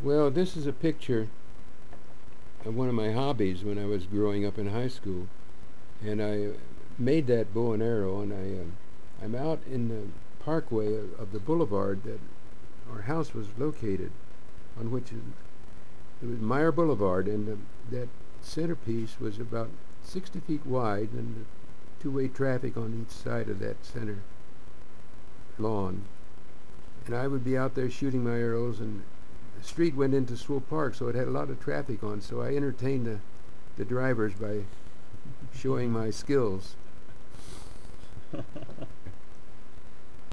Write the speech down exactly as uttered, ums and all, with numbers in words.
Well, this is a picture of one of my hobbies when I was growing up in high school, and I made that bow and arrow, and I um, I'm out in the parkway of, of the boulevard that our house was located on, which is, it was Meyer Boulevard, and um, that centerpiece was about sixty feet wide, and two-way traffic on each side of that center lawn. And I would be out there shooting my arrows, and the street went into Swope Park, so it had a lot of traffic on. So I entertained the, the drivers by showing my skills.